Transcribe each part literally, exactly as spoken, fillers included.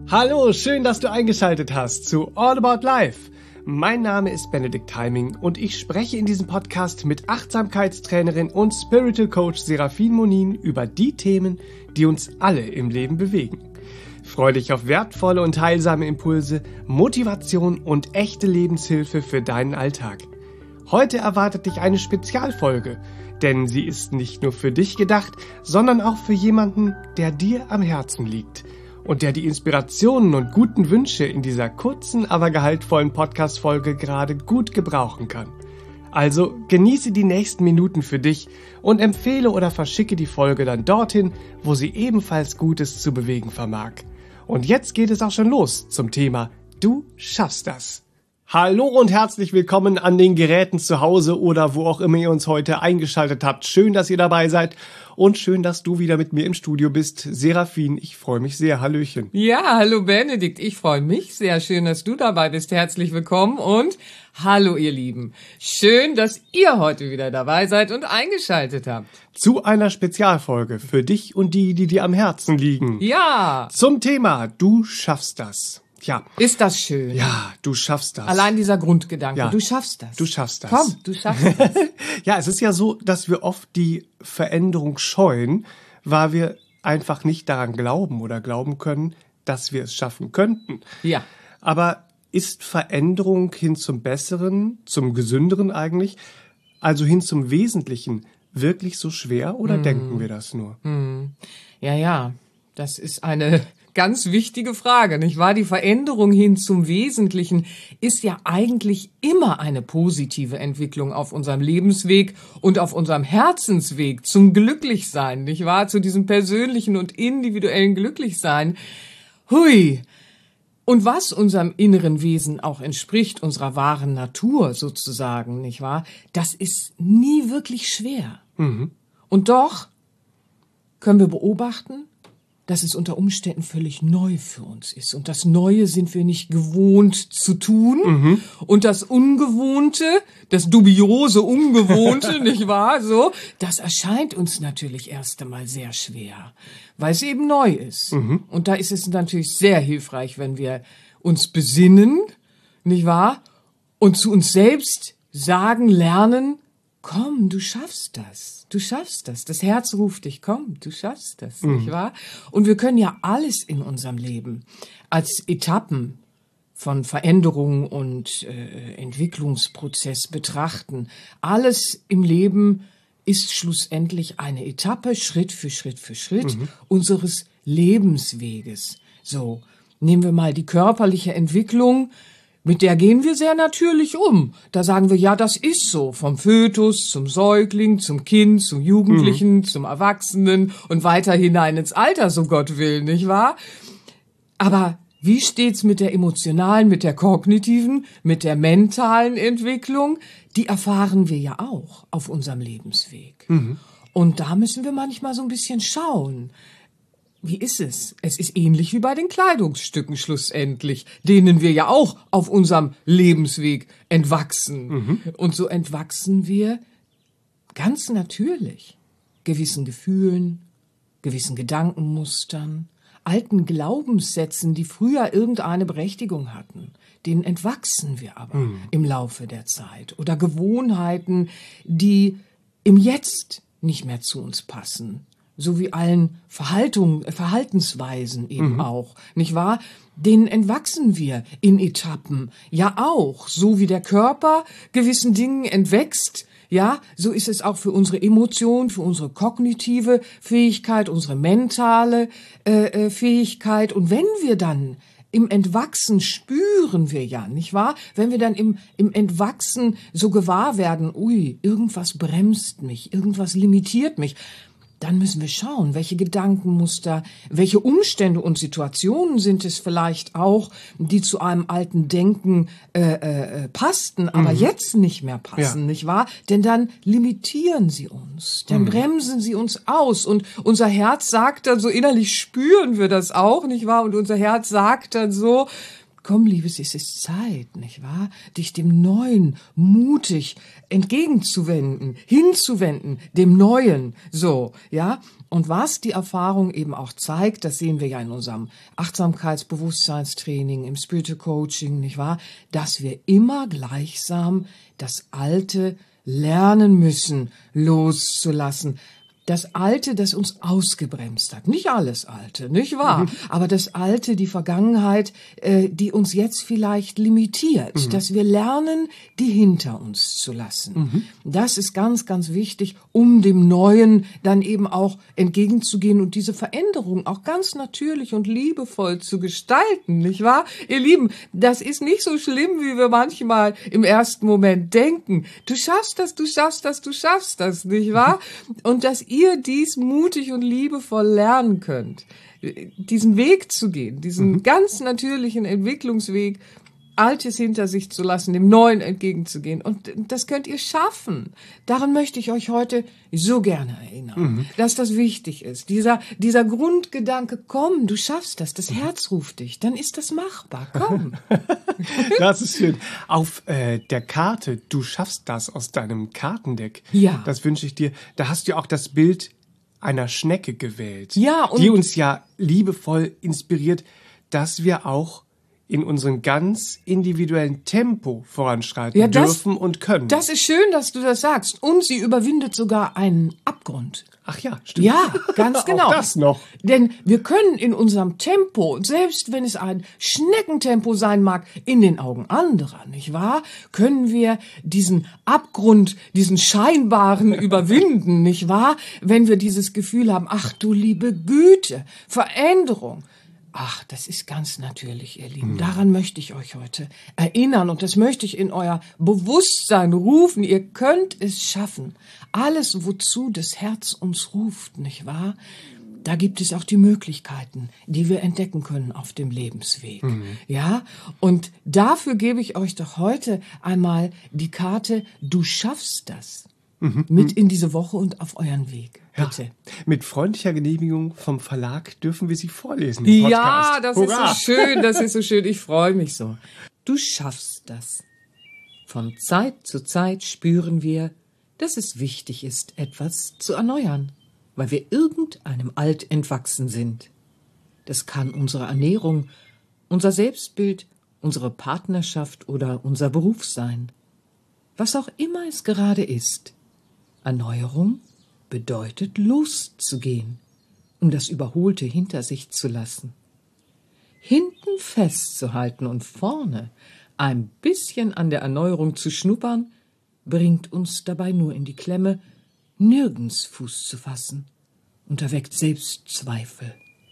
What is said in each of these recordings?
Hallo, schön, dass du eingeschaltet hast zu All About Life. Mein Name ist Benedikt Heiming und ich spreche in diesem Podcast mit Achtsamkeitstrainerin und Spiritual Coach Serafin Monin über die Themen, die uns alle im Leben bewegen. Freu dich auf wertvolle und heilsame Impulse, Motivation und echte Lebenshilfe für deinen Alltag. Heute erwartet dich eine Spezialfolge, denn sie ist nicht nur für dich gedacht, sondern auch für jemanden, der dir am Herzen liegt und der die Inspirationen und guten Wünsche in dieser kurzen, aber gehaltvollen Podcast-Folge gerade gut gebrauchen kann. Also genieße die nächsten Minuten für dich und empfehle oder verschicke die Folge dann dorthin, wo sie ebenfalls Gutes zu bewegen vermag. Und jetzt geht es auch schon los zum Thema Du schaffst das. Hallo und herzlich willkommen an den Geräten zu Hause oder wo auch immer ihr uns heute eingeschaltet habt. Schön, dass ihr dabei seid und schön, dass du wieder mit mir im Studio bist. Serafin, ich freue mich sehr. Hallöchen. Ja, hallo Benedikt, ich freue mich sehr. Schön, dass du dabei bist. Herzlich willkommen und hallo ihr Lieben. Schön, dass ihr heute wieder dabei seid und eingeschaltet habt. Zu einer Spezialfolge für dich und die, die dir am Herzen liegen. Ja. Zum Thema Du schaffst das. Ja. Ist das schön? Ja, du schaffst das. Allein dieser Grundgedanke, ja. du schaffst das. Du schaffst das. Komm, du schaffst das. Ja, es ist ja so, dass wir oft die Veränderung scheuen, weil wir einfach nicht daran glauben oder glauben können, dass wir es schaffen könnten. Ja. Aber ist Veränderung hin zum Besseren, zum Gesünderen eigentlich, also hin zum Wesentlichen, wirklich so schwer oder mm. denken wir das nur? Mm. Ja, ja, das ist eine ganz wichtige Frage, nicht wahr? Die Veränderung hin zum Wesentlichen ist ja eigentlich immer eine positive Entwicklung auf unserem Lebensweg und auf unserem Herzensweg zum Glücklichsein, nicht wahr? Zu diesem persönlichen und individuellen Glücklichsein. Hui! Und was unserem inneren Wesen auch entspricht, unserer wahren Natur sozusagen, nicht wahr? Das ist nie wirklich schwer. Mhm. Und doch können wir beobachten, dass es unter Umständen völlig neu für uns ist. Und das Neue sind wir nicht gewohnt zu tun. Mhm. Und das Ungewohnte, das dubiose Ungewohnte, nicht wahr? So, das erscheint uns natürlich erst einmal sehr schwer, weil es eben neu ist. Mhm. Und da ist es natürlich sehr hilfreich, wenn wir uns besinnen, nicht wahr? Und zu uns selbst sagen, lernen, komm, du schaffst das. Du schaffst das. Das Herz ruft dich, komm, du schaffst das, mhm. nicht wahr? Und wir können ja alles in unserem Leben als Etappen von Veränderung und äh, Entwicklungsprozess betrachten. Alles im Leben ist schlussendlich eine Etappe, Schritt für Schritt für Schritt, mhm. unseres Lebensweges. So, nehmen wir mal die körperliche Entwicklung. Mit der gehen wir sehr natürlich um. Da sagen wir, ja, das ist so. Vom Fötus zum Säugling, zum Kind, zum Jugendlichen, mhm. zum Erwachsenen und weiter hinein ins Alter, so Gott will, nicht wahr? Aber wie steht's mit der emotionalen, mit der kognitiven, mit der mentalen Entwicklung? Die erfahren wir ja auch auf unserem Lebensweg. Mhm. Und da müssen wir manchmal so ein bisschen schauen. Wie ist es? Es ist ähnlich wie bei den Kleidungsstücken schlussendlich, denen wir ja auch auf unserem Lebensweg entwachsen. Mhm. Und so entwachsen wir ganz natürlich gewissen Gefühlen, gewissen Gedankenmustern, alten Glaubenssätzen, die früher irgendeine Berechtigung hatten. Denen entwachsen wir aber mhm. im Laufe der Zeit. Oder Gewohnheiten, die im Jetzt nicht mehr zu uns passen. So wie allen Verhaltung, Verhaltensweisen eben mhm. auch, nicht wahr? Denen entwachsen wir in Etappen, ja auch. So wie der Körper gewissen Dingen entwächst, ja, so ist es auch für unsere Emotion, für unsere kognitive Fähigkeit, unsere mentale äh, Fähigkeit. Und wenn wir dann im Entwachsen spüren wir ja, nicht wahr? Wenn wir dann im, im Entwachsen so gewahr werden, ui, irgendwas bremst mich, irgendwas limitiert mich, dann müssen wir schauen, welche Gedankenmuster, welche Umstände und Situationen sind es vielleicht auch, die zu einem alten Denken äh, äh, passten, aber mhm. jetzt nicht mehr passen, ja. nicht wahr? Denn dann limitieren sie uns, dann mhm. bremsen sie uns aus und unser Herz sagt dann so, innerlich spüren wir das auch, nicht wahr? Und unser Herz sagt dann so, Komm, Liebes, es ist Zeit, nicht wahr? Dich dem Neuen mutig entgegenzuwenden, hinzuwenden, dem Neuen, so, ja? Und was die Erfahrung eben auch zeigt, das sehen wir ja in unserem Achtsamkeitsbewusstseinstraining, im Spiritual Coaching, nicht wahr? Dass wir immer gleichsam das Alte lernen müssen, loszulassen. Das Alte, das uns ausgebremst hat. Nicht alles Alte, nicht wahr? Mhm. Aber das Alte, die Vergangenheit, äh, die uns jetzt vielleicht limitiert. Mhm. Dass wir lernen, die hinter uns zu lassen. Mhm. Das ist ganz, ganz wichtig, um dem Neuen dann eben auch entgegenzugehen und diese Veränderung auch ganz natürlich und liebevoll zu gestalten, nicht wahr? Ihr Lieben, das ist nicht so schlimm, wie wir manchmal im ersten Moment denken. Du schaffst das, du schaffst das, du schaffst das, nicht wahr? Und dass ihr dies mutig und liebevoll lernen könnt, diesen Weg zu gehen, diesen mhm. ganz natürlichen Entwicklungsweg, Altes hinter sich zu lassen, dem Neuen entgegenzugehen. Und das könnt ihr schaffen. Daran möchte ich euch heute so gerne erinnern, mhm. dass das wichtig ist. Dieser, dieser Grundgedanke, komm, du schaffst das, das Herz ruft dich, dann ist das machbar, komm. Das ist schön. Auf äh, der Karte, du schaffst das aus deinem Kartendeck, ja. das wünsche ich dir, da hast du auch das Bild einer Schnecke gewählt, ja, und die uns ja liebevoll inspiriert, dass wir auch in unserem ganz individuellen Tempo voranschreiten ja, das, dürfen und können. Das ist schön, dass du das sagst. Und sie überwindet sogar einen Abgrund. Ach ja, stimmt. Ja, ganz genau. Auch das noch. Denn wir können in unserem Tempo, selbst wenn es ein Schneckentempo sein mag, in den Augen anderer, nicht wahr? Können wir diesen Abgrund, diesen scheinbaren überwinden, nicht wahr? Wenn wir dieses Gefühl haben, ach du liebe Güte, Veränderung. Ach, das ist ganz natürlich, ihr Lieben. Daran möchte ich euch heute erinnern und das möchte ich in euer Bewusstsein rufen. Ihr könnt es schaffen. Alles, wozu das Herz uns ruft, nicht wahr? Da gibt es auch die Möglichkeiten, die wir entdecken können auf dem Lebensweg. Mhm. Ja? Und dafür gebe ich euch doch heute einmal die Karte, du schaffst das. Mhm. Mit in diese Woche und auf euren Weg. Bitte. Ja, mit freundlicher Genehmigung vom Verlag dürfen wir sie vorlesen im Podcast. Ja, das Hurra. Ist so schön, das ist so schön. Ich freue mich so. Du schaffst das. Von Zeit zu Zeit spüren wir, dass es wichtig ist, etwas zu erneuern, weil wir irgendeinem Alt entwachsen sind. Das kann unsere Ernährung, unser Selbstbild, unsere Partnerschaft oder unser Beruf sein. Was auch immer es gerade ist. Erneuerung bedeutet loszugehen, um das Überholte hinter sich zu lassen. Hinten festzuhalten und vorne ein bisschen an der Erneuerung zu schnuppern, bringt uns dabei nur in die Klemme, nirgends Fuß zu fassen und erweckt Selbstzweifel.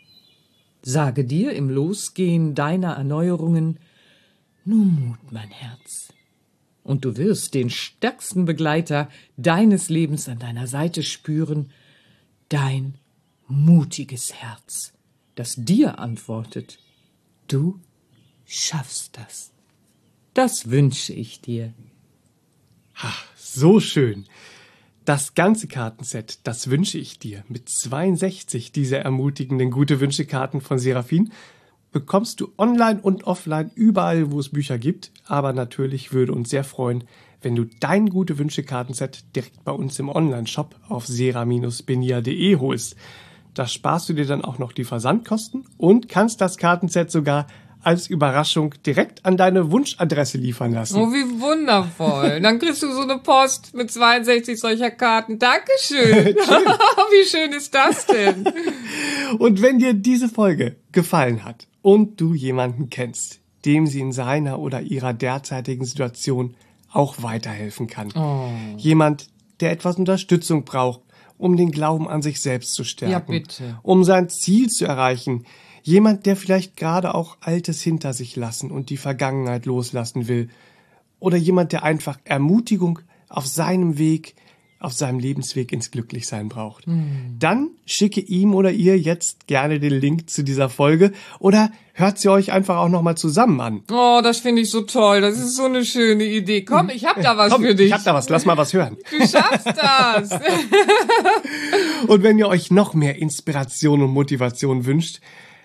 Sage dir im Losgehen deiner Erneuerungen nur Mut, mein Herz. Und du wirst den stärksten Begleiter deines Lebens an deiner Seite spüren, dein mutiges Herz, das dir antwortet, du schaffst das. Das wünsche ich dir. Ach, so schön. Das ganze Kartenset, das wünsche ich dir. Mit zweiundsechzig dieser ermutigenden Gute-Wünsche-Karten von Serafin bekommst du online und offline überall, wo es Bücher gibt. Aber natürlich würde uns sehr freuen, wenn du dein Gute-Wünsche-Kartenset direkt bei uns im Online-Shop auf sera Bindestrich benia punkt de holst. Da sparst du dir dann auch noch die Versandkosten und kannst das Kartenset sogar als Überraschung direkt an deine Wunschadresse liefern lassen. Oh, wie wundervoll. Dann kriegst du so eine Post mit zweiundsechzig solcher Karten. Dankeschön. Wie schön ist das denn? Und wenn dir diese Folge gefallen hat und du jemanden kennst, dem sie in seiner oder ihrer derzeitigen Situation auch weiterhelfen kann. Oh. Jemand, der etwas Unterstützung braucht, um den Glauben an sich selbst zu stärken. Ja, bitte. Um sein Ziel zu erreichen. Jemand, der vielleicht gerade auch Altes hinter sich lassen und die Vergangenheit loslassen will. Oder jemand, der einfach Ermutigung auf seinem Weg, auf seinem Lebensweg ins Glücklichsein braucht. Hm. Dann schicke ihm oder ihr jetzt gerne den Link zu dieser Folge oder hört sie euch einfach auch nochmal zusammen an. Oh, das finde ich so toll. Das ist so eine schöne Idee. Komm, ich hab da was Komm, für dich. Ich hab da was. Lass mal was hören. Du schaffst das. Und wenn ihr euch noch mehr Inspiration und Motivation wünscht,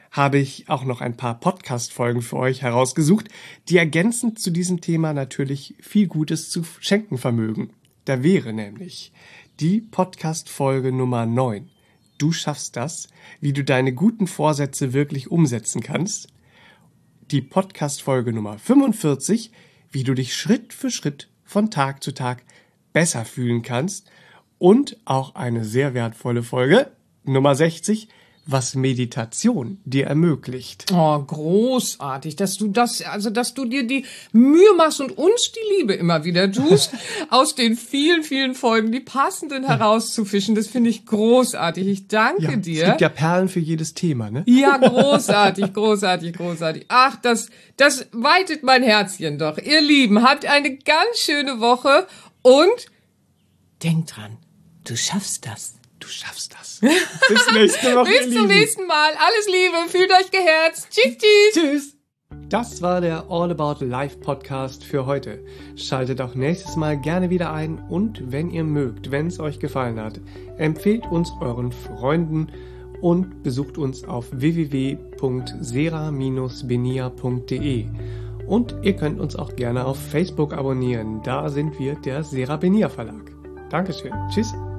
habe ich auch noch ein paar Podcast-Folgen für euch herausgesucht, die ergänzend zu diesem Thema natürlich viel Gutes zu schenken vermögen. Da wäre nämlich die Podcast-Folge Nummer neun. Du schaffst das, wie du deine guten Vorsätze wirklich umsetzen kannst. Die Podcast-Folge Nummer fünfundvierzig, wie du dich Schritt für Schritt von Tag zu Tag besser fühlen kannst. Und auch eine sehr wertvolle Folge, Nummer sechzig, was Meditation dir ermöglicht. Oh, großartig, dass du das, also dass du dir die Mühe machst und uns die Liebe immer wieder tust, aus den vielen, vielen Folgen die passenden herauszufischen. Das finde ich großartig. Ich danke Ja, dir. Es gibt ja Perlen für jedes Thema, ne? Ja, großartig, großartig, großartig. Ach, das, das weitet mein Herzchen doch. Ihr Lieben, habt eine ganz schöne Woche und denkt dran, du schaffst das. Du schaffst das. Bis nächste Woche. Bis zum nächsten Mal. Alles Liebe, fühlt euch geherzt. Tschüss, tschüss. Tschüss. Das war der All About Life Podcast für heute. Schaltet auch nächstes Mal gerne wieder ein und wenn ihr mögt, wenn es euch gefallen hat, empfehlt uns euren Freunden und besucht uns auf w w w punkt sera Bindestrich benia punkt de. Und ihr könnt uns auch gerne auf Facebook abonnieren. Da sind wir der Sera Benia Verlag. Dankeschön. Tschüss.